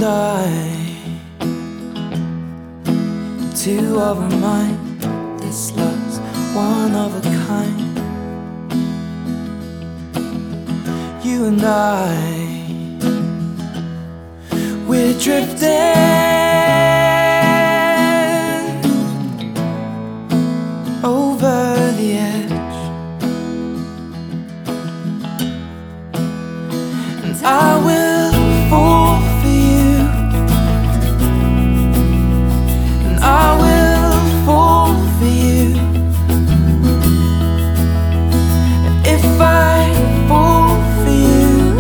I, two of a mind. This love's one of a kind. You and I, we're drifting over the edge, and I will fall for you, and I will fall for you. And if I fall for you,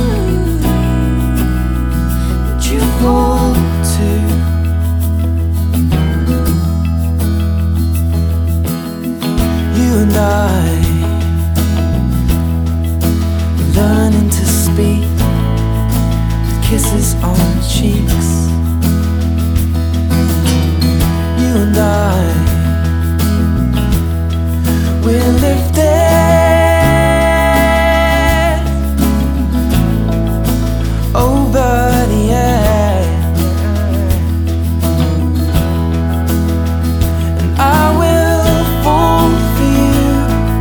would you fall too? You and I, learning to speak, kisses on the cheeks. You and I, we're lifted over the edge, and I will fall for you,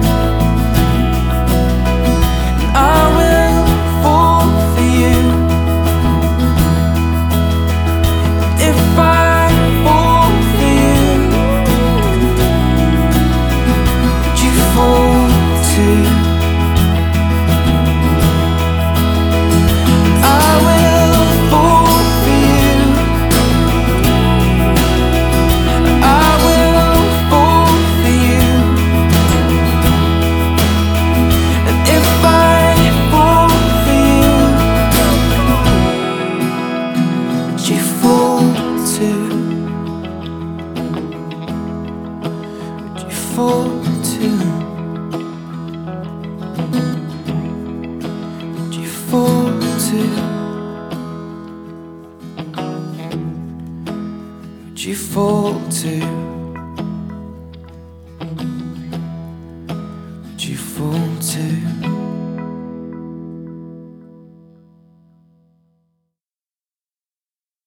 and I will fall for you. If I fall for you, would you fall too? I will fall for you, I will fall for you. And if I fall for you, would you fall too? Would you fall too? Would you fall too? Would you fall too?